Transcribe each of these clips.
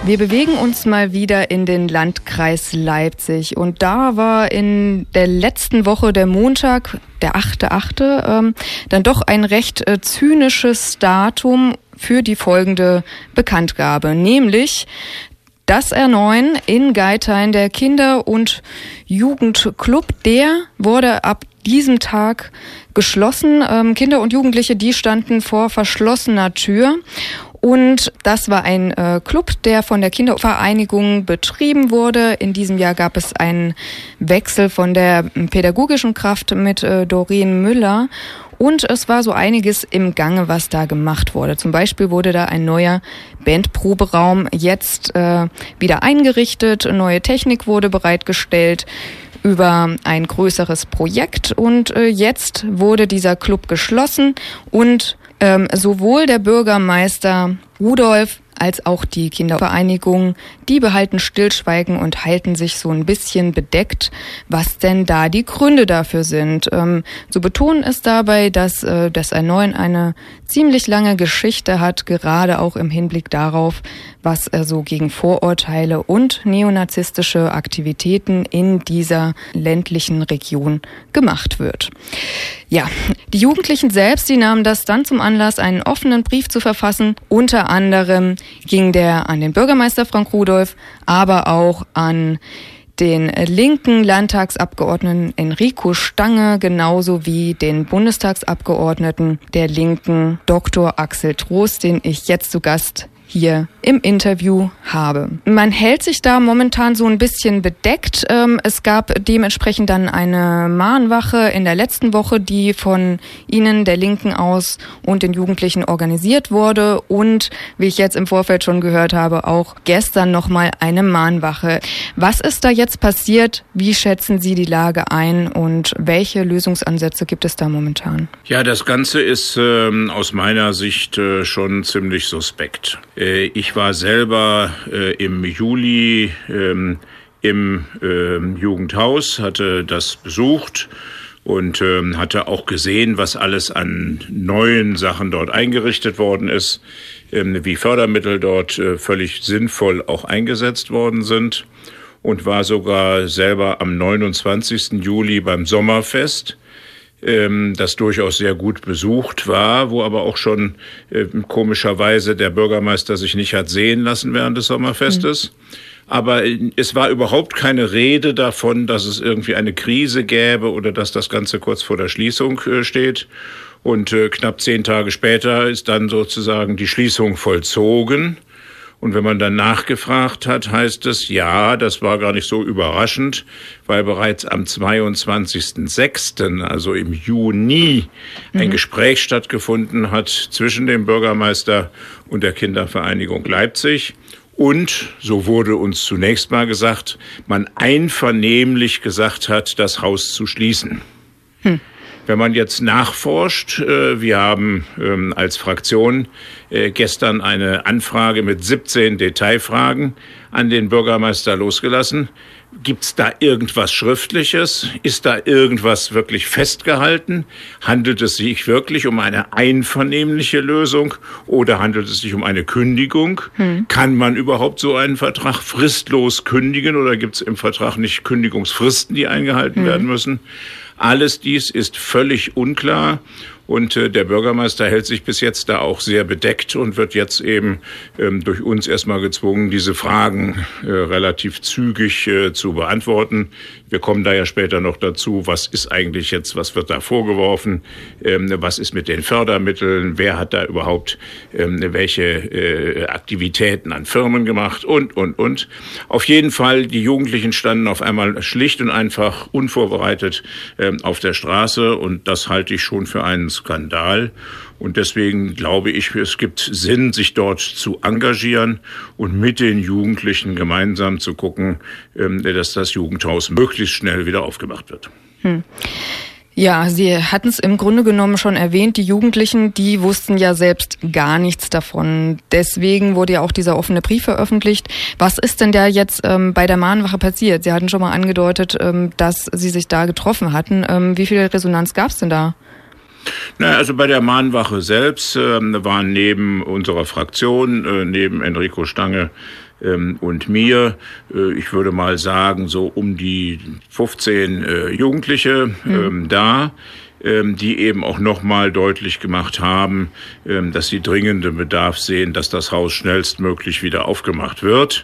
Wir bewegen uns mal wieder in den Landkreis Leipzig und da war in der letzten Woche der Montag, der 8.8., dann doch ein recht zynisches Datum für die folgende Bekanntgabe, nämlich das R9 in Geithain, der Kinder- und Jugendclub, der wurde ab diesem Tag geschlossen. Kinder und Jugendliche, die standen vor verschlossener Tür. Und das war ein Club, der von der Kindervereinigung betrieben wurde. In diesem Jahr gab es einen Wechsel von der pädagogischen Kraft mit Doreen Müller. Und es war so einiges im Gange, was da gemacht wurde. Zum Beispiel wurde da ein neuer Bandproberaum jetzt wieder eingerichtet. Neue Technik wurde bereitgestellt über ein größeres Projekt. Und jetzt wurde dieser Club geschlossen und sowohl der Bürgermeister Rudolf als auch die Kindervereinigung, die behalten Stillschweigen und halten sich so ein bisschen bedeckt, was denn da die Gründe dafür sind. So betonen es dabei, dass das R9 eine ziemlich lange Geschichte hat, gerade auch im Hinblick darauf, was so gegen Vorurteile und neonazistische Aktivitäten in dieser ländlichen Region gemacht wird. Ja, die Jugendlichen selbst, die nahmen das dann zum Anlass, einen offenen Brief zu verfassen. Unter anderem ging der an den Bürgermeister Frank Rudolf, aber auch an den linken Landtagsabgeordneten Enrico Stange, genauso wie den Bundestagsabgeordneten der Linken Dr. Axel Trost, den ich jetzt zu Gast hier im Interview habe. Man hält sich da momentan so ein bisschen bedeckt. Es gab dementsprechend dann eine Mahnwache in der letzten Woche, die von Ihnen, der Linken aus und den Jugendlichen organisiert wurde und, wie ich jetzt im Vorfeld schon gehört habe, auch gestern nochmal eine Mahnwache. Was ist da jetzt passiert? Wie schätzen Sie die Lage ein und welche Lösungsansätze gibt es da momentan? Ja, das Ganze ist aus meiner Sicht schon ziemlich suspekt. Ich war selber im Juli im Jugendhaus, hatte das besucht und hatte auch gesehen, was alles an neuen Sachen dort eingerichtet worden ist, wie Fördermittel dort völlig sinnvoll auch eingesetzt worden sind und war sogar selber am 29. Juli beim Sommerfest, das durchaus sehr gut besucht war, wo aber auch schon komischerweise der Bürgermeister sich nicht hat sehen lassen während des Sommerfestes. Aber es war überhaupt keine Rede davon, dass es irgendwie eine Krise gäbe oder dass das Ganze kurz vor der Schließung steht. Und knapp 10 Tage später ist dann sozusagen die Schließung vollzogen. Und wenn man dann nachgefragt hat, heißt es, ja, das war gar nicht so überraschend, weil bereits am 22.06., also im Juni, ein Gespräch stattgefunden hat zwischen dem Bürgermeister und der Kindervereinigung Leipzig. Und, so wurde uns zunächst mal gesagt, man einvernehmlich gesagt hat, das Haus zu schließen. Wenn man jetzt nachforscht, wir haben als Fraktion gestern eine Anfrage mit 17 Detailfragen an den Bürgermeister losgelassen. Gibt's da irgendwas Schriftliches? Ist da irgendwas wirklich festgehalten? Handelt es sich wirklich um eine einvernehmliche Lösung oder handelt es sich um eine Kündigung? Kann man überhaupt so einen Vertrag fristlos kündigen oder gibt's im Vertrag nicht Kündigungsfristen, die eingehalten werden müssen? Alles dies ist völlig unklar und der Bürgermeister hält sich bis jetzt da auch sehr bedeckt und wird jetzt eben durch uns erstmal gezwungen, diese Fragen relativ zügig zu beantworten. Wir kommen da ja später noch dazu, was ist eigentlich jetzt, was wird da vorgeworfen, was ist mit den Fördermitteln, wer hat da überhaupt welche Aktivitäten an Firmen gemacht und. Auf jeden Fall, die Jugendlichen standen auf einmal schlicht und einfach unvorbereitet auf der Straße und das halte ich schon für einen Skandal. Und deswegen glaube ich, es gibt Sinn, sich dort zu engagieren und mit den Jugendlichen gemeinsam zu gucken, dass das Jugendhaus möglichst schnell wieder aufgemacht wird. Ja, Sie hatten es im Grunde genommen schon erwähnt, die Jugendlichen, die wussten ja selbst gar nichts davon. Deswegen wurde ja auch dieser offene Brief veröffentlicht. Was ist denn da jetzt bei der Mahnwache passiert? Sie hatten schon mal angedeutet, dass Sie sich da getroffen hatten. Wie viel Resonanz gab es denn da? Also bei der Mahnwache selbst waren neben unserer Fraktion, neben Enrico Stange und mir, ich würde mal sagen, so um die 15 Jugendliche da, die eben auch nochmal deutlich gemacht haben, dass sie dringenden Bedarf sehen, dass das Haus schnellstmöglich wieder aufgemacht wird.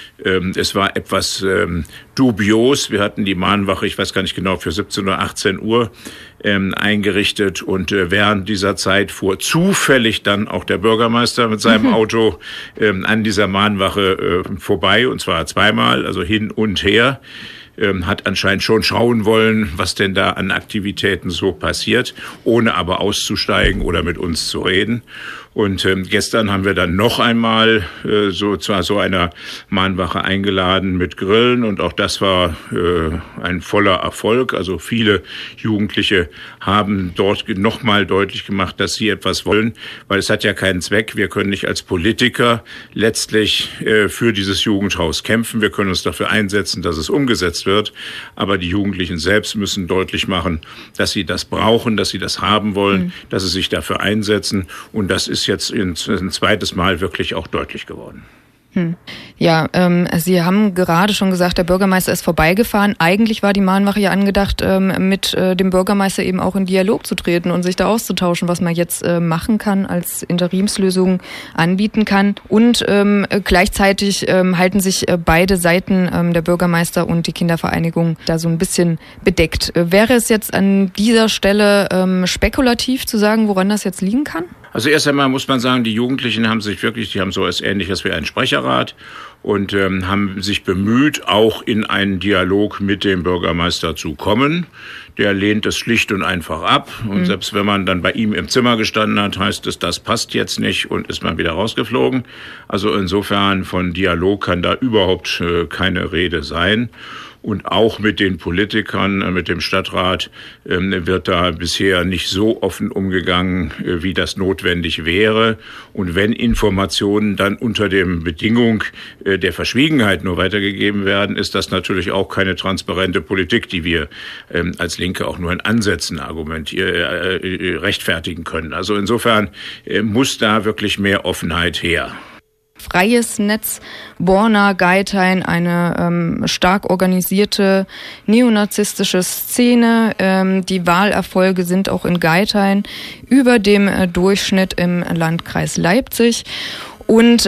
Es war etwas dubios. Wir hatten die Mahnwache, ich weiß gar nicht genau, für 17 oder 18 Uhr eingerichtet und während dieser Zeit fuhr zufällig dann auch der Bürgermeister mit seinem Auto an dieser Mahnwache vorbei, und zwar zweimal, also hin und her. Hat anscheinend schon schauen wollen, was denn da an Aktivitäten so passiert, ohne aber auszusteigen oder mit uns zu reden. Und gestern haben wir dann noch einmal zu einer Mahnwache eingeladen mit Grillen, und auch das war ein voller Erfolg. Also viele Jugendliche haben dort nochmal deutlich gemacht, dass sie etwas wollen, weil es hat ja keinen Zweck. Wir können nicht als Politiker letztlich für dieses Jugendhaus kämpfen. Wir können uns dafür einsetzen, dass es umgesetzt wird. Aber die Jugendlichen selbst müssen deutlich machen, dass sie das brauchen, dass sie das haben wollen, dass sie sich dafür einsetzen. Und das ist jetzt ein zweites Mal wirklich auch deutlich geworden. Ja, Sie haben gerade schon gesagt, der Bürgermeister ist vorbeigefahren. Eigentlich war die Mahnwache ja angedacht, mit dem Bürgermeister eben auch in Dialog zu treten und sich da auszutauschen, was man jetzt machen kann, als Interimslösung anbieten kann. Und gleichzeitig halten sich beide Seiten, der Bürgermeister und die Kindervereinigung, da so ein bisschen bedeckt. Wäre es jetzt an dieser Stelle spekulativ zu sagen, woran das jetzt liegen kann? Also erst einmal muss man sagen, die Jugendlichen haben sich wirklich, die haben so etwas Ähnliches wie einen Sprecherrat und haben sich bemüht, auch in einen Dialog mit dem Bürgermeister zu kommen. Der lehnt es schlicht und einfach ab. Und selbst wenn man dann bei ihm im Zimmer gestanden hat, heißt es, das passt jetzt nicht, und ist man wieder rausgeflogen. Also insofern von Dialog kann da überhaupt keine Rede sein. Und auch mit den Politikern, mit dem Stadtrat wird da bisher nicht so offen umgegangen, wie das notwendig wäre. Und wenn Informationen dann unter der Bedingung der Verschwiegenheit nur weitergegeben werden, ist das natürlich auch keine transparente Politik, die wir als Linke auch nur in Ansätzen rechtfertigen können. Also insofern muss da wirklich mehr Offenheit her. Freies Netz Borna Geithain, eine stark organisierte neonazistische Szene. Die Wahlerfolge sind auch in Geithain über dem Durchschnitt im Landkreis Leipzig. Und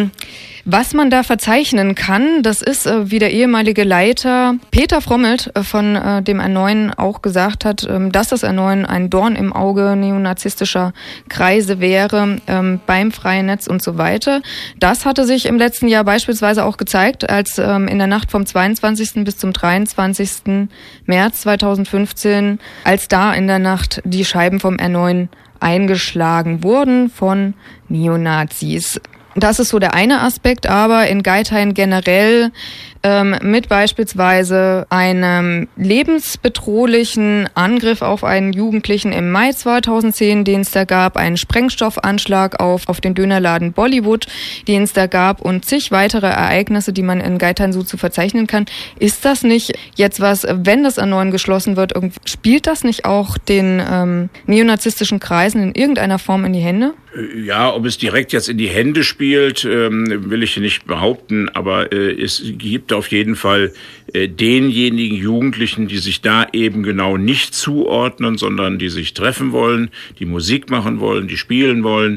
was man da verzeichnen kann, das ist, wie der ehemalige Leiter Peter Frommelt von dem R9 auch gesagt hat, dass das R9 ein Dorn im Auge neonazistischer Kreise wäre beim freien Netz und so weiter. Das hatte sich im letzten Jahr beispielsweise auch gezeigt, als in der Nacht vom 22. bis zum 23. März 2015, als da in der Nacht die Scheiben vom R9 eingeschlagen wurden von Neonazis. Das ist so der eine Aspekt, aber in Geithain generell mit beispielsweise einem lebensbedrohlichen Angriff auf einen Jugendlichen im Mai 2010, den es da gab, einen Sprengstoffanschlag auf den Dönerladen Bollywood, den es da gab, und zig weitere Ereignisse, die man in Geithain so zu verzeichnen kann. Ist das nicht jetzt was, wenn das R9 geschlossen wird, spielt das nicht auch den neonazistischen Kreisen in irgendeiner Form in die Hände? Ja, ob es direkt jetzt in die Hände spielt, will ich nicht behaupten, aber es gibt auf jeden Fall denjenigen Jugendlichen, die sich da eben genau nicht zuordnen, sondern die sich treffen wollen, die Musik machen wollen, die spielen wollen,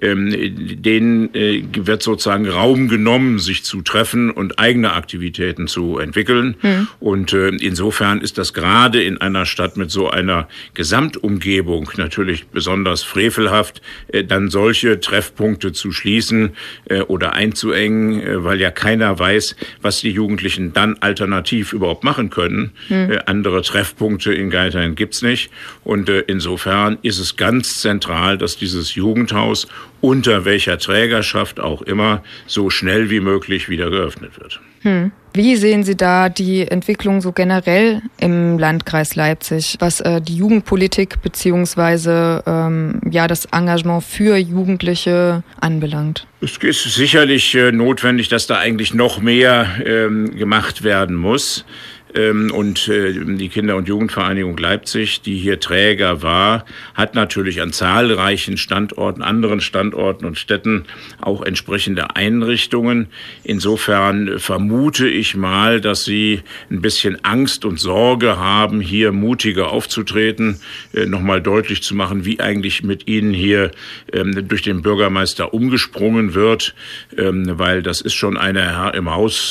denen wird sozusagen Raum genommen, sich zu treffen und eigene Aktivitäten zu entwickeln. Und insofern ist das gerade in einer Stadt mit so einer Gesamtumgebung natürlich besonders frevelhaft, dann solche Treffpunkte zu schließen oder einzuengen, weil ja keiner weiß, was die Jugendlichen dann alternativ überhaupt machen können. Andere Treffpunkte in Geithain gibt's nicht. Und insofern ist es ganz zentral, dass dieses Jugendhaus unter welcher Trägerschaft auch immer so schnell wie möglich wieder geöffnet wird. Wie sehen Sie da die Entwicklung so generell im Landkreis Leipzig, was die Jugendpolitik beziehungsweise das Engagement für Jugendliche anbelangt? Es ist sicherlich notwendig, dass da eigentlich noch mehr gemacht werden muss. Und die Kinder- und Jugendvereinigung Leipzig, die hier Träger war, hat natürlich an zahlreichen Standorten, anderen Standorten und Städten auch entsprechende Einrichtungen. Insofern vermute ich mal, dass sie ein bisschen Angst und Sorge haben, hier mutiger aufzutreten, nochmal deutlich zu machen, wie eigentlich mit ihnen hier durch den Bürgermeister umgesprungen wird, weil das ist schon eine im Haus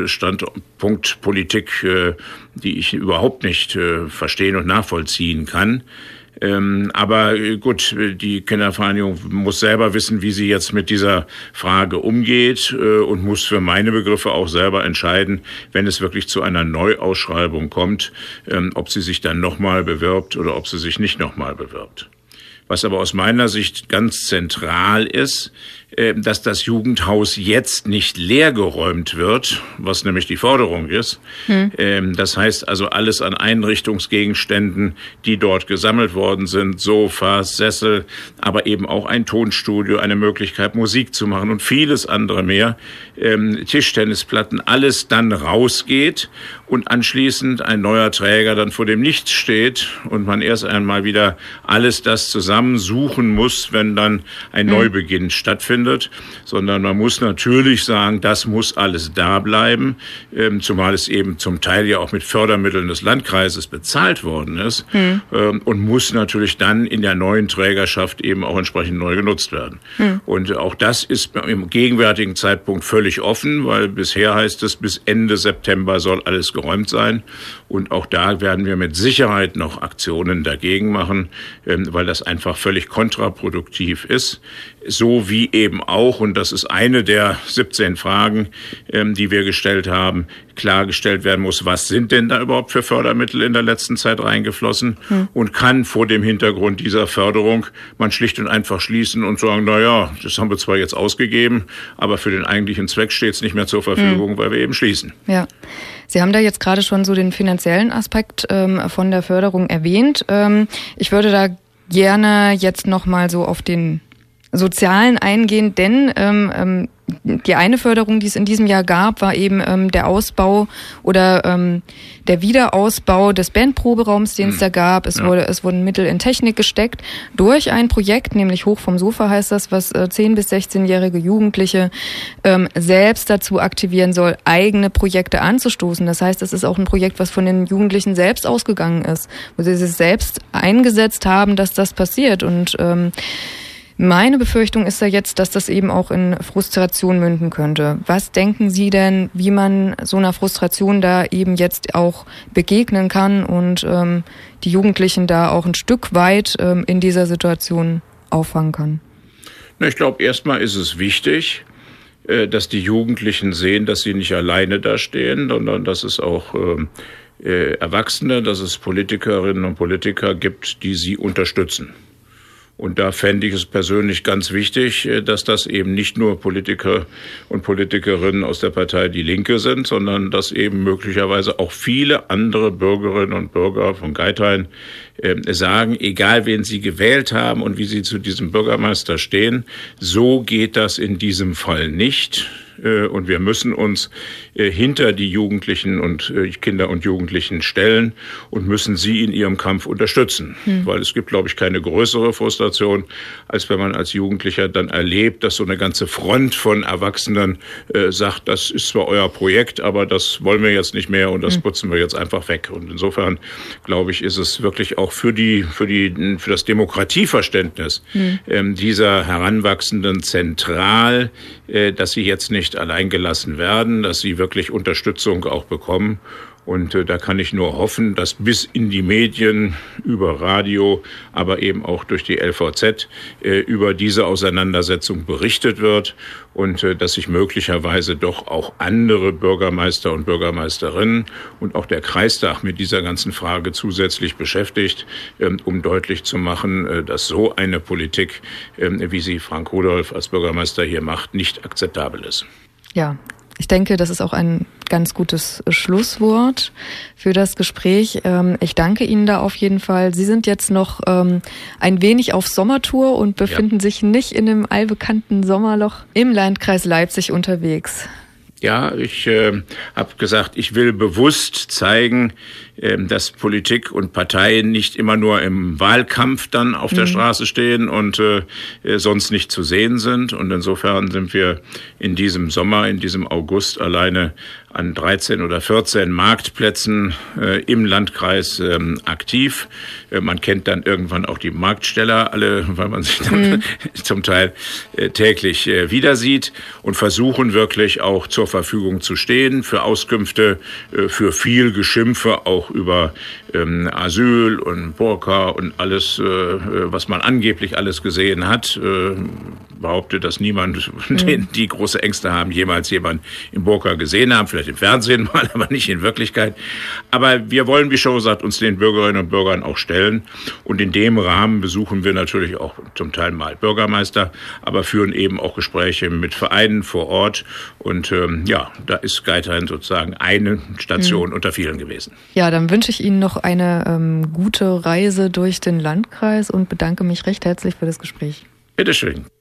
Standpunktpolitik, die ich überhaupt nicht verstehen und nachvollziehen kann. Aber gut, die Kindervereinigung muss selber wissen, wie sie jetzt mit dieser Frage umgeht und muss für meine Begriffe auch selber entscheiden, wenn es wirklich zu einer Neuausschreibung kommt, ob sie sich dann nochmal bewirbt oder ob sie sich nicht nochmal bewirbt. Was aber aus meiner Sicht ganz zentral ist, dass das Jugendhaus jetzt nicht leergeräumt wird, was nämlich die Forderung ist. Das heißt also alles an Einrichtungsgegenständen, die dort gesammelt worden sind, Sofas, Sessel, aber eben auch ein Tonstudio, eine Möglichkeit Musik zu machen und vieles andere mehr, Tischtennisplatten, alles dann rausgeht und anschließend ein neuer Träger dann vor dem Nichts steht und man erst einmal wieder alles das zusammensuchen muss, wenn dann ein Neubeginn stattfindet. Sondern man muss natürlich sagen, das muss alles da bleiben, zumal es eben zum Teil ja auch mit Fördermitteln des Landkreises bezahlt worden ist und muss natürlich dann in der neuen Trägerschaft eben auch entsprechend neu genutzt werden. Und auch das ist im gegenwärtigen Zeitpunkt völlig offen, weil bisher heißt es, bis Ende September soll alles geräumt sein. Und auch da werden wir mit Sicherheit noch Aktionen dagegen machen, weil das einfach völlig kontraproduktiv ist. So wie eben auch, und das ist eine der 17 Fragen, die wir gestellt haben, klargestellt werden muss, was sind denn da überhaupt für Fördermittel in der letzten Zeit reingeflossen und kann vor dem Hintergrund dieser Förderung man schlicht und einfach schließen und sagen, na ja, das haben wir zwar jetzt ausgegeben, aber für den eigentlichen Zweck steht es nicht mehr zur Verfügung, weil wir eben schließen. Ja. Sie haben da jetzt gerade schon so den finanziellen Aspekt von der Förderung erwähnt. Ich würde da gerne jetzt nochmal so auf den Sozialen eingehen, denn die eine Förderung, die es in diesem Jahr gab, war eben der Ausbau oder der Wiederausbau des Bandproberaums, den es da gab. Es wurden Mittel in Technik gesteckt durch ein Projekt, nämlich Hoch vom Sofa heißt das, was 10- bis 16-jährige Jugendliche selbst dazu aktivieren soll, eigene Projekte anzustoßen. Das heißt, es ist auch ein Projekt, was von den Jugendlichen selbst ausgegangen ist, wo sie sich selbst eingesetzt haben, dass das passiert. Und meine Befürchtung ist ja jetzt, dass das eben auch in Frustration münden könnte. Was denken Sie denn, wie man so einer Frustration da eben jetzt auch begegnen kann und die Jugendlichen da auch ein Stück weit in dieser Situation auffangen kann? Ich glaube, erstmal ist es wichtig, dass die Jugendlichen sehen, dass sie nicht alleine da stehen, sondern dass es auch Erwachsene, dass es Politikerinnen und Politiker gibt, die sie unterstützen. Und da fände ich es persönlich ganz wichtig, dass das eben nicht nur Politiker und Politikerinnen aus der Partei Die Linke sind, sondern dass eben möglicherweise auch viele andere Bürgerinnen und Bürger von Geithain sagen, egal wen sie gewählt haben und wie sie zu diesem Bürgermeister stehen, so geht das in diesem Fall nicht. Und wir müssen uns hinter die Jugendlichen und Kinder und Jugendlichen stellen und müssen sie in ihrem Kampf unterstützen. Weil es gibt, glaube ich, keine größere Frustration, als wenn man als Jugendlicher dann erlebt, dass so eine ganze Front von Erwachsenen sagt, das ist zwar euer Projekt, aber das wollen wir jetzt nicht mehr und das putzen wir jetzt einfach weg. Und insofern, glaube ich, ist es wirklich auch für das Demokratieverständnis dieser Heranwachsenden zentral, dass sie jetzt nicht allein gelassen werden, dass sie wirklich Unterstützung auch bekommen. Und da kann ich nur hoffen, dass bis in die Medien, über Radio, aber eben auch durch die LVZ über diese Auseinandersetzung berichtet wird und dass sich möglicherweise doch auch andere Bürgermeister und Bürgermeisterinnen und auch der Kreistag mit dieser ganzen Frage zusätzlich beschäftigt, um deutlich zu machen, dass so eine Politik, wie sie Frank Rudolph als Bürgermeister hier macht, nicht akzeptabel ist. Ja. Ich denke, das ist auch ein ganz gutes Schlusswort für das Gespräch. Ich danke Ihnen da auf jeden Fall. Sie sind jetzt noch ein wenig auf Sommertour und befinden sich nicht in dem allbekannten Sommerloch im Landkreis Leipzig unterwegs. Ja, ich habe gesagt, ich will bewusst zeigen, dass Politik und Parteien nicht immer nur im Wahlkampf dann auf der Straße stehen und sonst nicht zu sehen sind. Und insofern sind wir in diesem Sommer, in diesem August alleine an 13 oder 14 Marktplätzen im Landkreis aktiv. Man kennt dann irgendwann auch die Marktsteller alle, weil man sich dann zum Teil täglich wieder sieht, und versuchen wirklich auch zur Verfügung zu stehen für Auskünfte, für viel Geschimpfe auch über Asyl und Burka und alles, was man angeblich alles gesehen hat. Behauptet, dass niemand, die große Ängste haben, jemals jemand im Burka gesehen haben, vielleicht im Fernsehen mal, aber nicht in Wirklichkeit. Aber wir wollen, wie schon gesagt, uns den Bürgerinnen und Bürgern auch stellen. Und in dem Rahmen besuchen wir natürlich auch zum Teil mal Bürgermeister, aber führen eben auch Gespräche mit Vereinen vor Ort. Und da ist Geithain sozusagen eine Station unter vielen gewesen. Ja, dann wünsche ich Ihnen noch eine gute Reise durch den Landkreis und bedanke mich recht herzlich für das Gespräch. Bitteschön.